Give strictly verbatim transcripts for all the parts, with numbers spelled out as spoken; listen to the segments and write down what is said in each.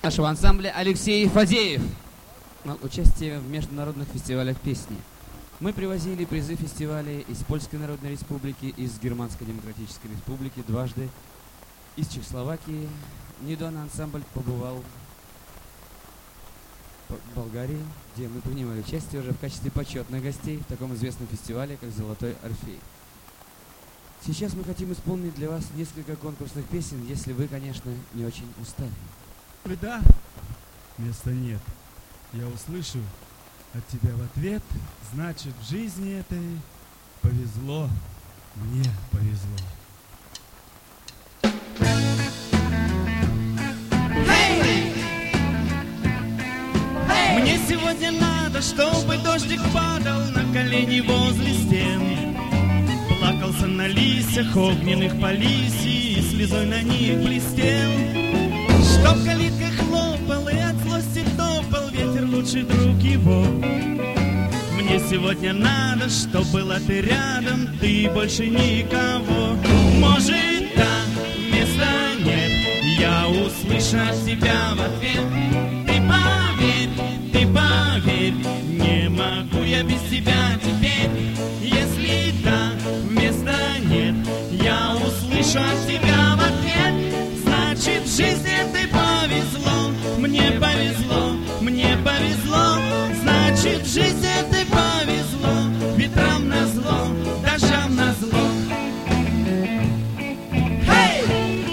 нашего ансамбля Алексей Фадеев. Участие в международных фестивалях песни. Мы привозили призы фестивалей из Польской Народной Республики, из Германской Демократической Республики, дважды из Чехословакии. Недавно ансамбль побывал в Болгарии, где мы принимали участие уже в качестве почетных гостей в таком известном фестивале, как «Золотой Орфей». Сейчас мы хотим исполнить для вас несколько конкурсных песен, если вы, конечно, не очень устали. Да, места нет. Я услышу от тебя в ответ, значит, в жизни этой повезло, мне повезло. Hey! Hey! Мне сегодня надо, чтобы дождик падал на колени возле стен. Плакался на листьях огненных по лисьи и слезой на них блестел. Чтоб калиткой хлопал и от злости топал ветер, лучший друг его. Мне сегодня надо, чтоб была ты рядом, ты больше никого. Может, да, места нет, я услышу от тебя в ответ. Ты поверь, ты поверь, не могу я без тебя теперь. Если да, места нет, я услышу от тебя в ответ. Значит, в жизни ты повезло, мне повезло, мне повезло. Значит, в жизни ты повезло, ветрам назло, дождям назло. Hey!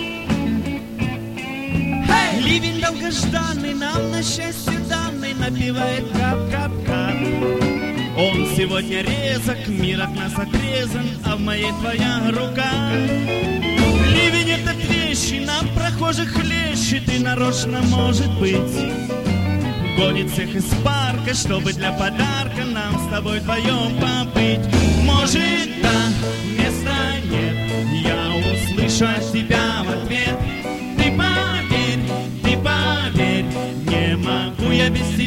Hey! Ливень долгожданный, нам на счастье данный, напевает кап-кап-кап. Он сегодня резок, мир от нас отрезан, а в моей твоя рука. Ливень этот вещи, нам прохожих хлещет, и нарочно, может быть, гонит всех из парка, чтобы для подарка нам с тобой вдвоем побыть. Может, да, места нет, я услышу от тебя в ответ. Ты поверь, ты поверь, не могу я без тебя.